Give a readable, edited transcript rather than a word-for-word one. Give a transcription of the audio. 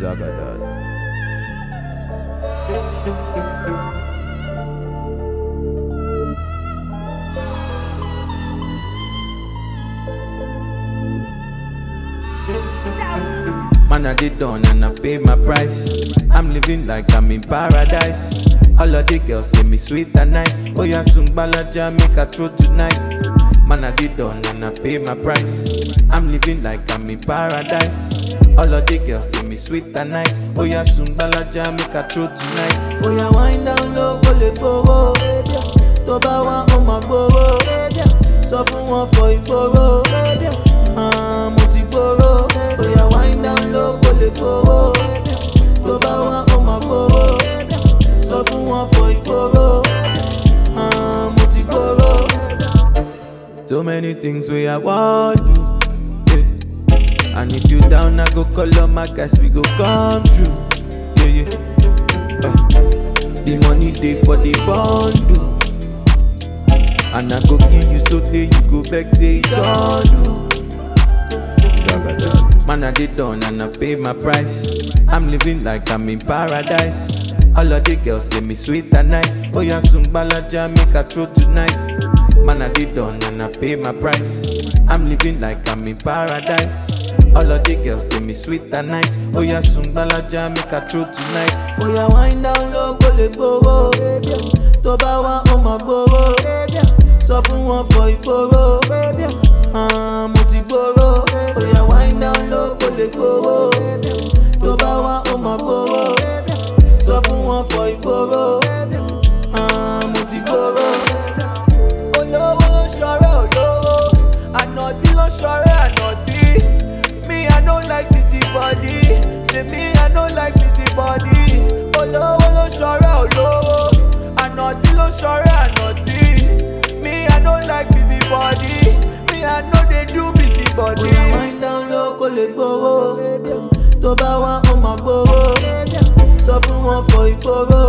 Zagadad. Man, I did done and I pay my price. I'm living like I'm in paradise. All of the girls say me sweet and nice. Oh yeah, soon balaja make a throw tonight. Man, I did done and I pay my price. I'm living like I'm in paradise. All of the girls say me sweet and nice. Oh yeah, soon balaja make a throw tonight. Oh yeah, wind down low, go let go. Toba wa on my boro. So fun one for igboro. Mo ti gboro. Oh yeah, wind down low, go let go. Toba wa on my boro. So fun one for igboro. Mo ti gboro. So many things we I want to, yeah. And if you down, I go call up my guys, we go come true, yeah, yeah. The money day for the bundle, and I go give you so day you go back say it done. Man, I did done and I pay my price. I'm living like I'm in paradise. All of the girls say me sweet and nice. Oh yeah, soon balaja make a throw tonight. Man, I did done and I pay my price. I'm living like I'm in paradise. All of the girls say me sweet and nice. Oh yeah, soon balaja make a throw tonight. Oh yeah, wind down low, go let go. Toba wa on my boro. So fun one for igboro. Mo ti gboro. Oh yeah, wind down low, go let go. Toba wa on my boro. So fun one for igboro. Mo ti gboro. Olówó ló ṣọ̀rẹ́ olówó, ànàtí ló ṣọ̀rẹ́ ànàtí. Me, I don't like busy body. Say me, I don't like busy body. Olówó ló ṣọ̀rẹ́ olówó, ànàtí ló ṣọ̀rẹ́ ànàtí. Me, I don't like busy body. Me, I know they do busy body. When I wind down low, kò lè gbowó. Tó bá wá, ó máa gbowó. Sọ fún wọn for ìgboro.